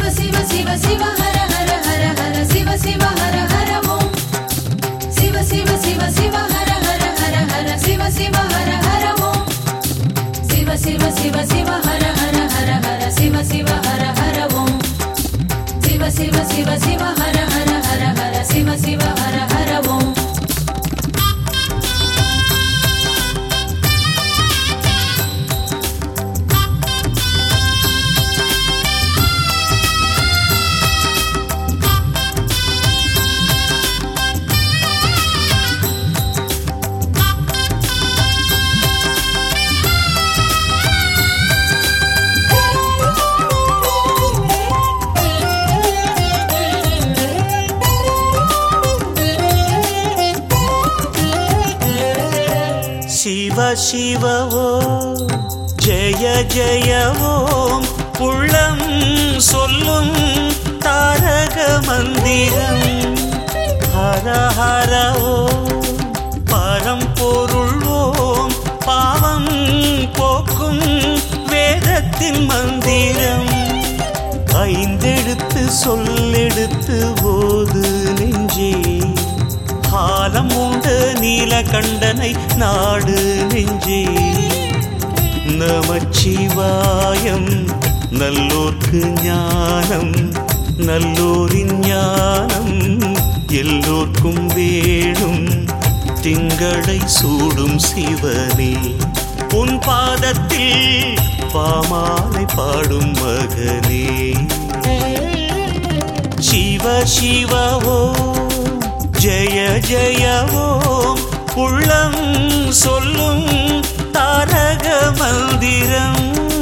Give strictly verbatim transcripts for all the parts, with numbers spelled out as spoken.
சிவ சிவ சிவ ஹர ஹர ஹர ஹர சிவ சிவ ஹர ஹர ஓம் சிவ சிவ சிவ சிவ ஹர ஹர ஹர ஹர சிவ சிவ ஹர ஹர ஓம் சிவ சிவ சிவ சிவ ஹர ஹர ஹர ஹர சிவ சிவ ஹர ஹர ஓம் சிவ சிவ சிவ சிவ ஹர ஹர ஹர ஹர சிவ சிவ ஹர ஹர ஓம் சிவ சிவ ஓம் ஜெய ஜெய ஓம் உள்ளம் சொல்லும் தாரக மந்திரம் ஹர ஹர ஓம் பரம்பொருள் ஓம் பாவம் போக்கும் வேதத்தின் மந்திரம் ஐந்தெழுத்து சொல்லெடுத்து ஓது நெஞ்சே காலம் உண்டு நீலகண்டனை நாடு நெஞ்சே நமச்சிவாயம் நல்லோர்க்கு ஞானம் நல்லோரின் ஞானம் எல்லோர்க்கும் வேணும் திங்களை சூடும் சிவனே உன் பாதத்தில் பாமாலை பாடும் மகனே சிவ சிவ ஓம் ஜெய ஜெய ஓம் உள்ளம் சொல்லும் தாரக மந்திரம்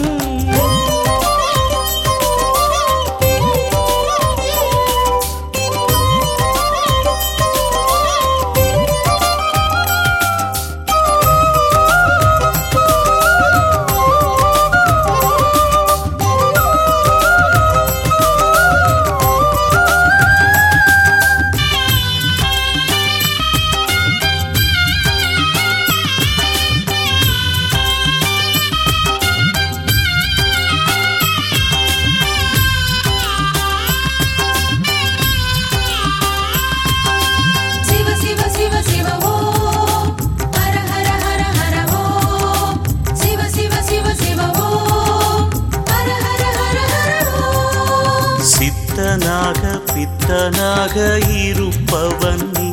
சித்தனாக பித்தனாக இருப்பவன் நீ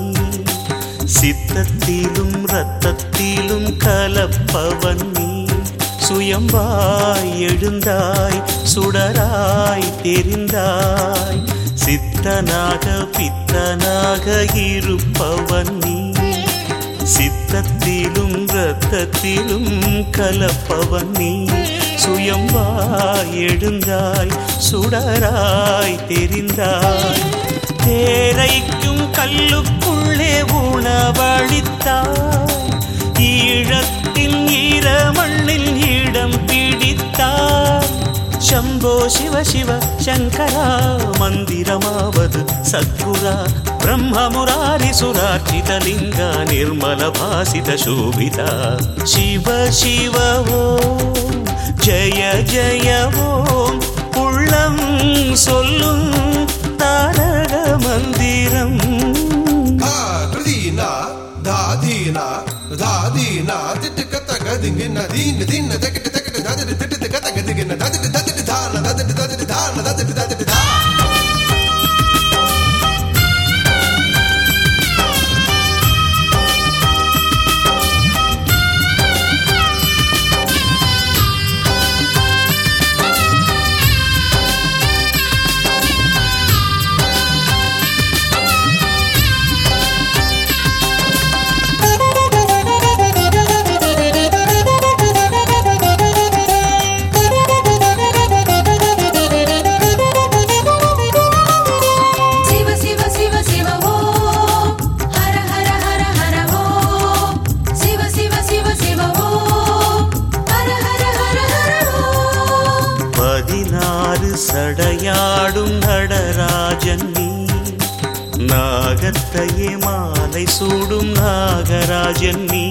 சித்தத்திலும் இரத்தத்திலும் கலப்பவன் நீ சுயம்பாய் எழுந்தாய் சுடராய் தெரிந்தாய் சித்தனாக பித்தனாக இருப்பவன் நீ சித்தத்திலும் இரத்தத்திலும் கலப்பவன் நீ சுயம்பாய் எழுந்தாய் சுடராய் தெரிந்தாய் தேரைக்கும் கல்லுக்குள்ளே உணவளித்தாய் ஈழத்தின் ஈரமண்ணில் இடம் பிடித்தாய் शंभो शिव शिव शंकरा मंदिरमावदु सद्गुरा ब्रह्म मुरारी सुरार्चितलिंगा निर्मल भासित शोभिता शिव शिव ओम जय जय ओम उल्लम सोल्लुम तारक मंदिरम कृदीना दादीना दादीना तिटकतक दिंगिन दीन दीन तकट तकट दादि तिटकतक दिंगिन दादि दादि दान दादि दादि दान दादि दादि दान சடையாடும் நடராஜன் நீ நாகத்தையே மாலை சூடும் நாகராஜன் நீ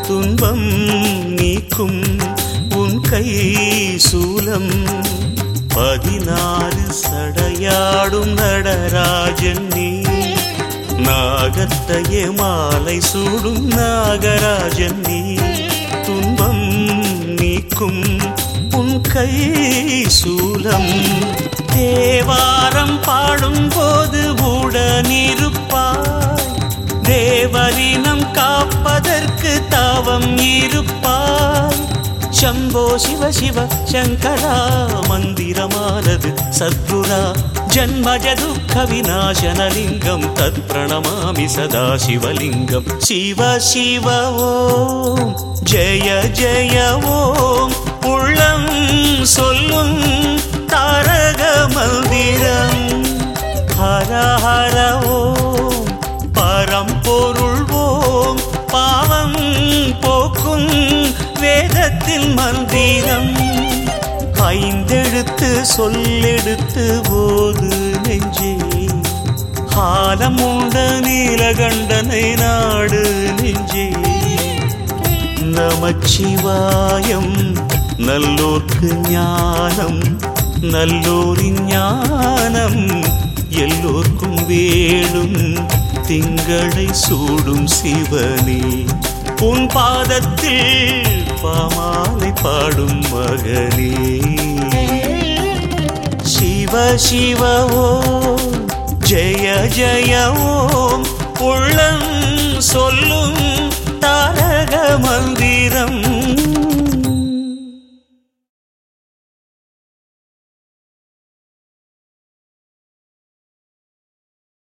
துன்பம் நீக்கும் உன் கை சூலம் பதினாறு சடையாடும் நடராஜன் நீ, நாகத்தையே மாலை சூடும் நாகராஜன் நீ, துன்பம் நீக்கும் உன் கை சூலம், தேவாரம் பாடும் போது உடனிருப்பாய், தேவரினம் காப்பதற்கு தாவம் இருப்பாய். शम्भो शिव शिव शङ्करा मन्दिरमानद् सद्गुरा जन्मज दुःखविनाशनलिङ्गं तत्प्रणमामि सदा शिवलिङ्गं. शिव शिव ॐ जय जय ॐ உள்ளம் சொல்லும் தாரக மந்திரம். ஹர ஹர ஓம் பரம்பொருள் ஓம் பாவம் போக்கும் வேதத்தின் மந்திரம். ஐந்தெழுத்து சொல்லெடுத்து போது நெஞ்சே, காலம் உண்ட நீலகண்டனை நாடு நெஞ்சே. நமச்சிவாயம் நல்லோர்க்கு ஞானம், நல்லோரின் ஞானம் எல்லோர்க்கும் வேணும். திங்களை சூடும் சிவனே, உன் பாதத்தில் பாமாலை பாடும் மகனே. சிவ சிவ ஓம் ஜெய ஜெய ஓம் உள்ளம் சொல்லும்